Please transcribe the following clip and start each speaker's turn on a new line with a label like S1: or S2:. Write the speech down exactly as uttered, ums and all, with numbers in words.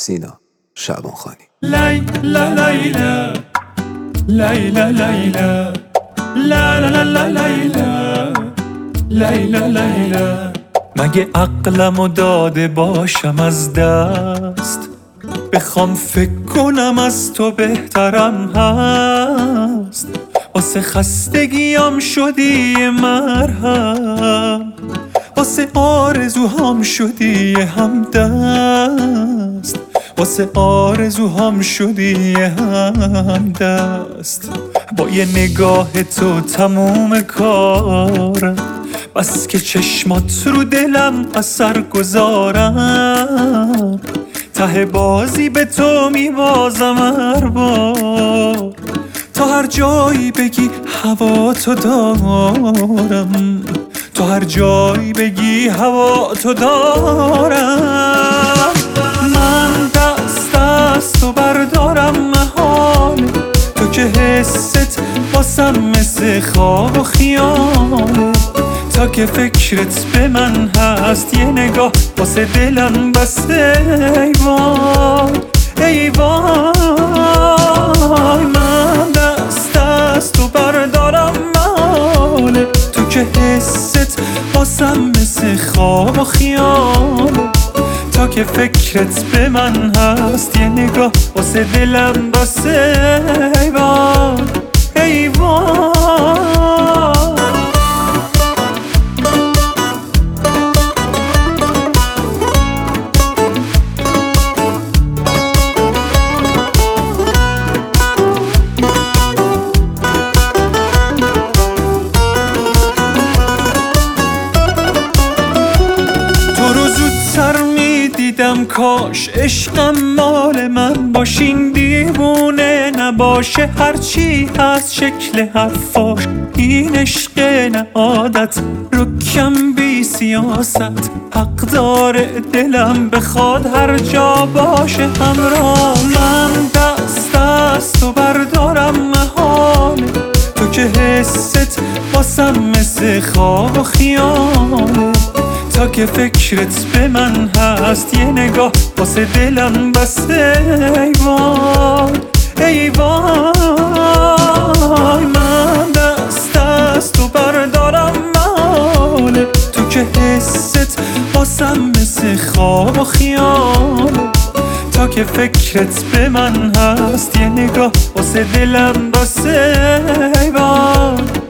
S1: سینا شعبانخانی.
S2: لیلا لیلا لیلا لیلا لا لا لا لیلا لیلا لیلا مگه عقلمو داده باشم از دست، بخوام فکر کنم از تو بهترم هست. واسه خستگیام شدی مرهم، واسه آرزوهام شدی همدست، واسه آرزوهام شدی همدست. با یه نگاه تو تموم کارم، بس که چشمات رو دلم اثر گذارم. ته بازی به تو میبازم هر بار، تا هر جایی بگی هوا تو دارم، تو هر جایی بگی هوا تو دارم. من دست از تو بردارم محاله، تو که حست واسم مثل خواب و خیاله. تا که فکرت به من هست یه نگاه واسه دلم بسته. ای وای ای وای، من دست از تو بردارم محاله، تو که حست واسم مثل خواب و خیاله. تا که فکرت به من هست یه نگاه واسه دلم بسته. ای وای ای وای. دیدم کاش عشقم مال من باشین، دیوونه نباشه هرچی هست شکل حرفاش. این عشق نه عادت رکم بی سیاست، حق داره دلم بخواد هر جا باشه همراه. من دست از تو بردارم محاله، تو که حست واسم مثل خواب و خیاله. تا که فکرت به من هست یه نگاه واسه دلم بسته. ای وای ای وای، من دست از تو بردارم محاله، تو که حست واسم مثل خواب و خیاله. تا که فکرت به من هست یه نگاه واسه دلم بسته. ای وای